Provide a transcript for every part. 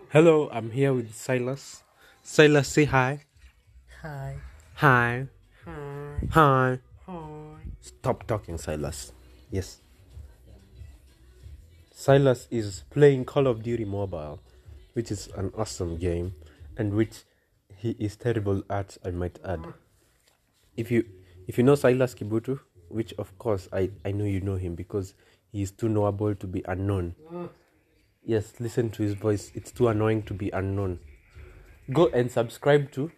Hello, I'm here with Silas. Silas, say hi. Hi. Hi. Hi. Hi. Hi. Stop talking, Silas. Yes. Silas is playing Call of Duty Mobile, which is an awesome game, and which he is terrible at, I might add. If you if you know Silas Kibutu, which of course I know you know him because he is too knowable to be unknown. Yes, listen to his voice. It's too annoying to be unknown. Go and subscribe to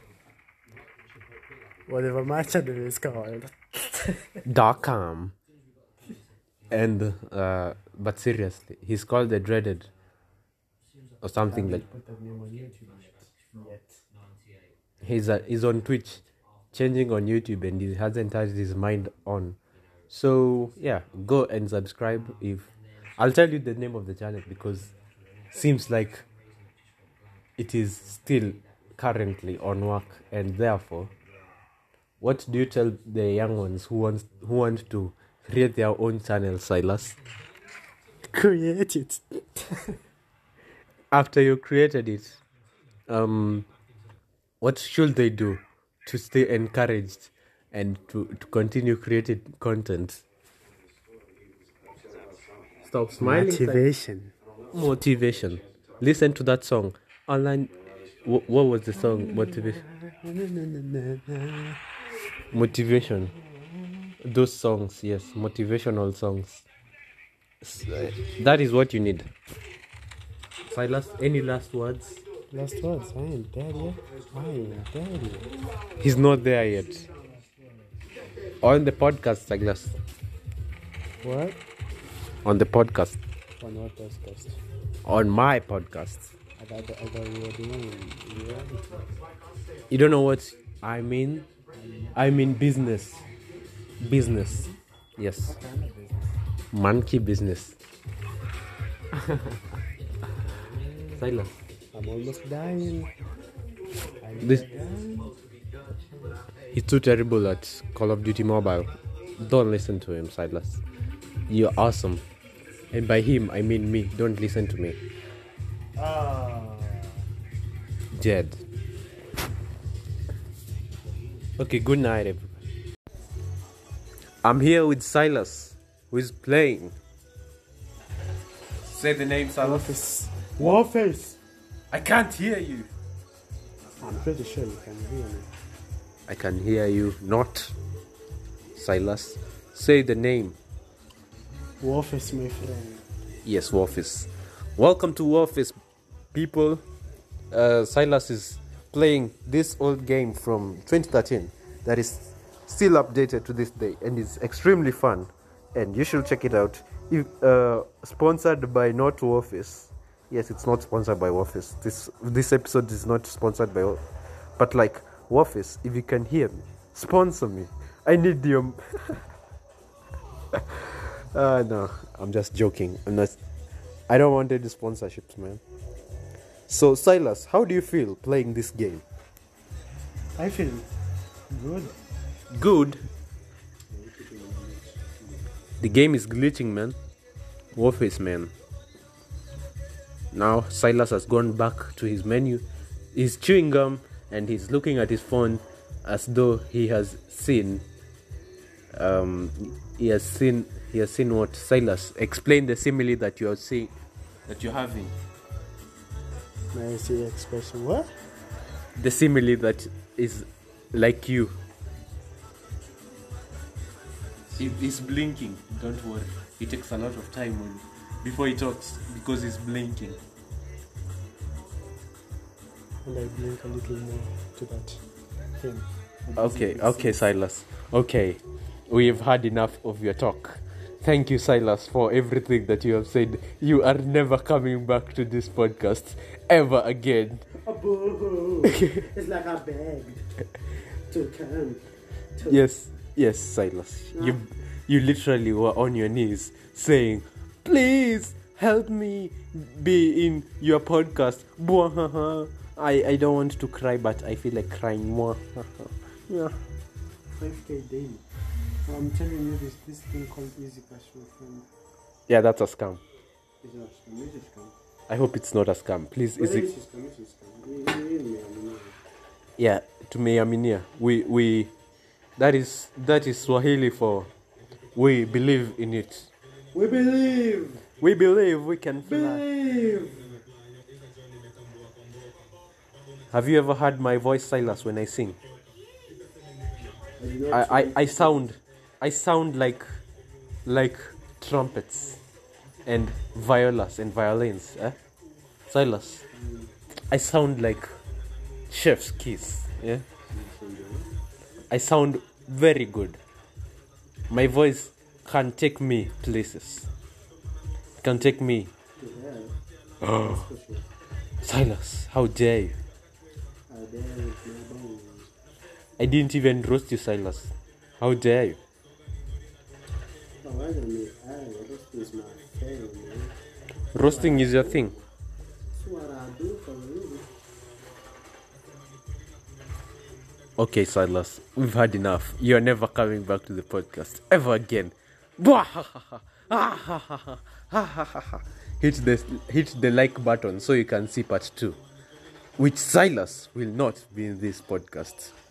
Whatever my channel is called. .com. And but seriously, he's called the Dreaded or something like. Put the name on YouTube yet. He's on Twitch, changing on YouTube, and he hasn't had his mind on. So yeah, go and subscribe. If I'll tell you the name of the channel because seems like it is still currently on work, and therefore, what do you tell the young ones who want to create their own channel, Silas? Create it. After you created it, what should they do to stay encouraged and to continue creating content? Stop smiling. Motivation. Listen to that song. Online. What was the song? Motivation. Those songs, yes. Motivational songs. That is what you need. Silas, any last words? Last words. I ain't dead yet. I ain't dead yet. He's not there yet. On the podcast, Silas. What? On the podcast. On what podcast? On my podcast. I thought we were doing reality. You don't know what I mean? I mean business. Business. Yes. What kind of business? Monkey business. Silas. I'm almost dying. This He's too terrible at Call of Duty Mobile. Don't listen to him, Silas. You're awesome. And by him, I mean me. Don't listen to me. Jed. Okay, good night, everybody. I'm here with Silas, who is playing. Say the name, Silas. Warface. I can't hear you. I'm pretty sure you can hear me. I can hear you not. Silas. Say the name. Warface, my friend. Yes, Warface. Welcome to Warface, people. Silas is playing this old game from 2013 that is still updated to this day and is extremely fun. And you should check it out. If, sponsored by not Warface. Yes, it's not sponsored by Warface. This episode is not sponsored by Warface. But like, Warface, if you can hear me, sponsor me. I need your... no, I'm just joking. I don't want any sponsorships, man. So, Silas, how do you feel playing this game? I feel good. Good. The game is glitching, man. Warface, man. Now, Silas has gone back to his menu. He's chewing gum and he's looking at his phone as though he has seen. He has seen what? Silas, explain the simile that you are seeing, that you're having. May I see expression? What? The simile that is like you. He's blinking. Don't worry. It takes a lot of time before he talks because he's blinking. And I blink a little more to that thing. Okay, Silas. Okay, we've had enough of your talk. Thank you, Silas, for everything that you have said. You are never coming back to this podcast ever again. It's like I begged to come. Yes, Silas. You literally were on your knees saying, "Please help me be in your podcast." I don't want to cry, but I feel like crying more. Yeah. 5K daily. I'm telling you this thing called Easy Cash, my friend. Yeah, that's a scam. It's not a scam. It's a scam. I hope it's not a scam. Please, is it? Yeah, tumeaminia. We that is Swahili for we believe in it. We believe. We believe we can fly. Believe. Have you ever heard my voice, Silas, when I sing? I sound like trumpets and violas and violins, eh? Silas, I sound like chef's kiss, yeah? I sound very good. My voice can take me places. Can take me. Oh. Silas, how dare you? I didn't even roast you, Silas. How dare you? Roasting is your thing. Okay, Silas, we've had enough. You're never coming back to the podcast ever again. Hit the like button so you can see part 2, which Silas will not be in this podcast.